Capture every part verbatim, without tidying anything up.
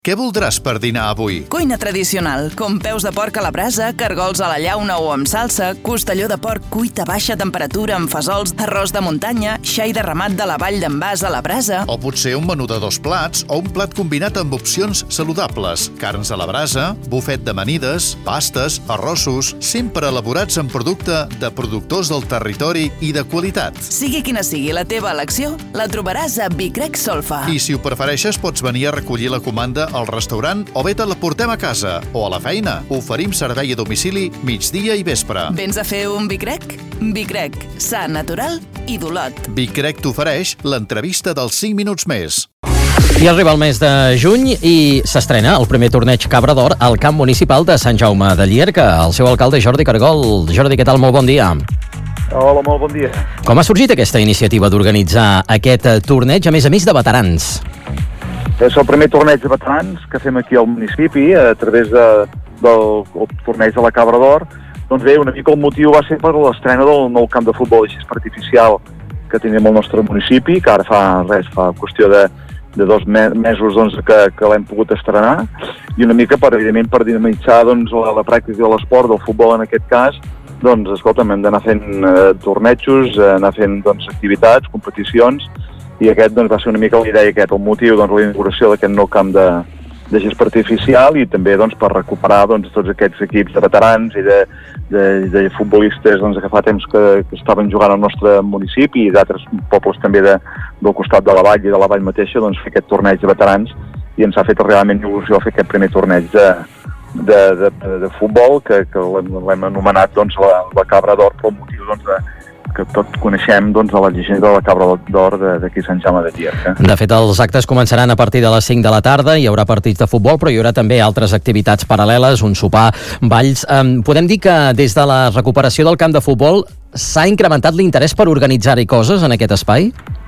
Què voldràs per dinar avui? Cuina tradicional, com peus de porc a la brasa, cargols a la llauna o amb salsa, costelló de porc cuit a baixa temperatura amb fesols, arròs de muntanya, xai derramat de la vall d'en Bas a la brasa... O potser un menú de dos plats o un plat combinat amb opcions saludables, carns a la brasa, bufet d'amanides, pastes, arrossos, sempre elaborats en producte de productors del territori i de qualitat. Sigui quina sigui la teva elecció, la trobaràs a Vicrec Solfa. I si ho prefereixes, pots venir a recollir la comanda al restaurant o bé te la portem a casa o a la feina. Oferim servei a domicili migdia i vespre. Vens a fer un Vicrec? Vicrec, sa, natural i d'Olot. Vicrec t'ofereix l'entrevista dels cinc minuts més. I arriba el mes de juny i s'estrena el primer torneig Cabra d'Or al camp municipal de Sant Jaume de Llierca. El seu alcalde Jordi Cargol. Jordi, què tal? Molt bon dia. Hola, molt bon dia. Com ha sorgit aquesta iniciativa d'organitzar aquest torneig, a més a més de veterans? És el primer torneig de veterans que fem aquí al municipi a través de, del torneig de la Cabra d'Or. Doncs bé, una mica el motiu va ser per l'estrena del nou camp de futbol de gespa artificial que tenim al nostre municipi, que ara fa res, fa qüestió de, de dos me mesos doncs, que, que l'hem pogut estrenar, i una mica per, evidentment, per dinamitzar doncs, la, la pràctica de l'esport, del futbol en aquest cas. Doncs, escolta'm, hem d'anar fent eh, tornejos, eh, anar fent doncs, activitats, competicions, i aquest doncs, va ser una mica la idea aquest, el motiu, doncs, la inauguració d'aquest nou camp de, de gespa artificial i també doncs, per recuperar doncs, tots aquests equips de veterans i de, de, de futbolistes doncs, que fa temps que, que estaven jugant al nostre municipi i d'altres pobles també de, del costat de la vall i de la vall mateixa, doncs, fer aquest torneig de veterans, i ens ha fet realment il·lusió fer aquest primer torneig de, de, de, de, de futbol que, que l'hem anomenat doncs, la, la Cabra d'Or pel motiu doncs, de que tots coneixem doncs, la llegenda de la Cabra d'Or d'aquí Sant Jaume de Llierca. De fet, els actes començaran a partir de les cinc de la tarda, hi haurà partits de futbol, però hi haurà també altres activitats paral·leles, un sopar, balls... Um, podem dir que des de la recuperació del camp de futbol s'ha incrementat l'interès per organitzar-hi coses en aquest espai?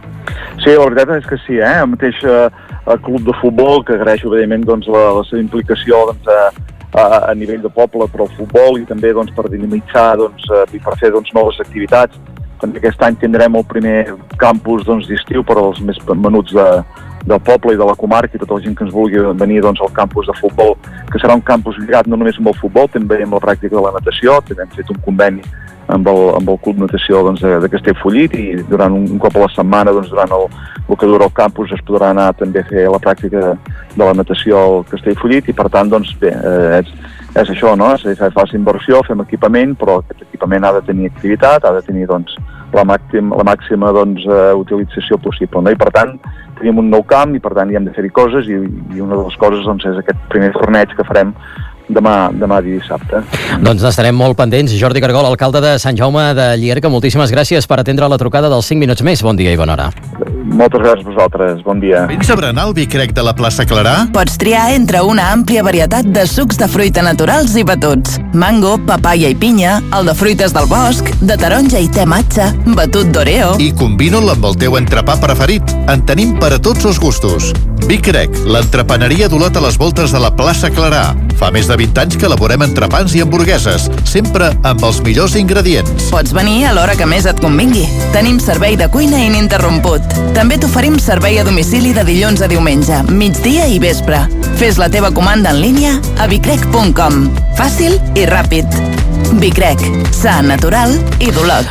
Sí, la veritat és que sí, eh? El mateix eh, el club de futbol, que agraeixo evidentment doncs, la, la seva implicació doncs, a, a, a nivell de poble per al futbol i també doncs, per dinamitzar doncs, i per fer doncs, noves activitats. També aquest any tindrem el primer campus doncs, d'estiu per als més menuts de, del poble i de la comarca i tota la gent que ens vulgui venir doncs, al campus de futbol, que serà un campus lligat no només amb el futbol, també amb la pràctica de la natació. També hem fet un conveni amb el, amb el Club Natació doncs, de, de Castellfollit i durant un, un cop a la setmana, doncs, durant el, el que dura el campus, es podrà anar també a fer la pràctica de, de la natació al Castellfollit i per tant, doncs, bé, eh, és, és això, no? És a dir, fa inversió, fem equipament, però aquest equipament ha de tenir activitat, ha de tenir doncs, la màxima, la màxima doncs, uh, utilització possible. No? I per tant, tenim un nou camp i per tant hi hem de fer-hi coses i, i una de les coses doncs, és aquest primer torneig que farem demà, demà dissabte. Doncs estarem molt pendents. Jordi Cargol, alcalde de Sant Jaume de Llierca, moltíssimes gràcies per atendre la trucada dels cinc minuts més. Bon dia i bona hora. Moltes gràcies a vosaltres. Bon dia. Vens a berenar al Vicrec de la plaça Clarà? Pots triar entre una àmplia varietat de sucs de fruita naturals i batuts. Mango, papaya i pinya, el de fruites del bosc, de taronja i te matxa, batut d'oreo... I combina'l amb el teu entrepà preferit. En tenim per a tots els gustos. Vicrec, l'entrepaneria d'Olot a les voltes de la plaça Clarà. Fa més de vint anys que elaborem entrepans i hamburgueses, sempre amb els millors ingredients. Pots venir a l'hora que més et convingui. Tenim servei de cuina ininterromput. També t'oferim servei a domicili de dilluns a diumenge, migdia i vespre. Fes la teva comanda en línia a vicrec punt com. Fàcil i ràpid. Vicrec, sa, natural i d'Olot.